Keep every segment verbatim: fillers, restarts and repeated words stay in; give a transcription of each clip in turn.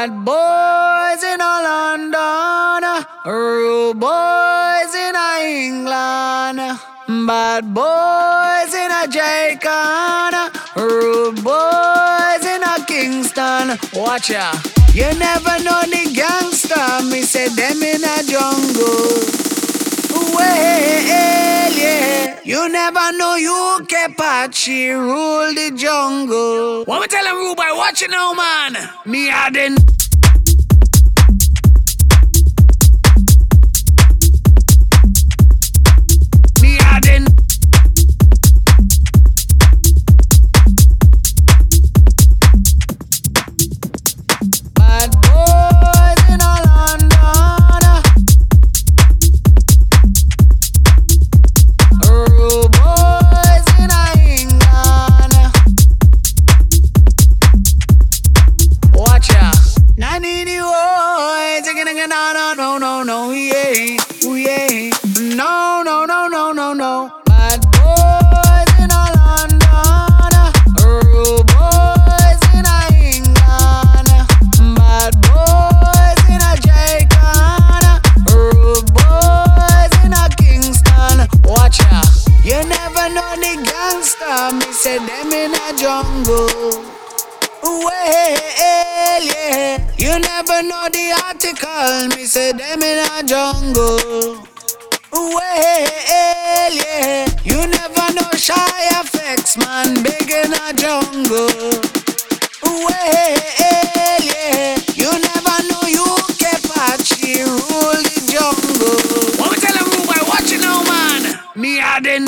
Bad boys in a London, rude boys in a England. Bad boys in a Jamaica, rude boys in a Kingston. Watch ya, you never know the gangster. Me say them in a jungle. Well, yeah. You never know you Apache rule the jungle. What me tell them, rude boy? Watch it now, man. Me adding. No, no, no, no, no, yeah, ooh, yeah. No, no, no, no, no, no. Bad boys in a London, rude boys in a England. Bad boys in a Jamaica, rude boys in a Kingston. Watch ya, you never know the gangster. Me say them in a jungle. Well, yeah. You never know the article. Me say them in a jungle. Well, yeah. You never know shy effects, man. Big in a jungle. Well, yeah. You never know you Apache rule the jungle. What we tell them, rude boy? Watch it now, man. Me adding.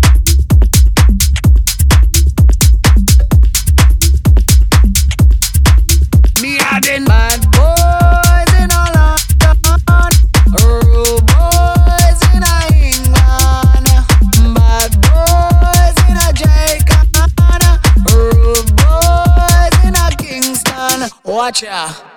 Bad boys in a London, rude boys in a England. Bad boys in a Jamaica, rude boys in a Kingston. Watch ya.